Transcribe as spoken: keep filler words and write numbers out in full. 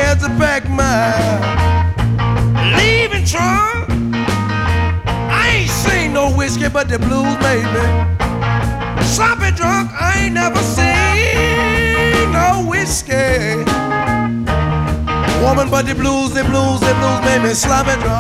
had to pack my leaving trunk. I ain't seen no whiskey, but the blues made me sloppy drunk. I ain't never seen no whiskey woman, but the blues, the blues, the blues made me sloppy drunk.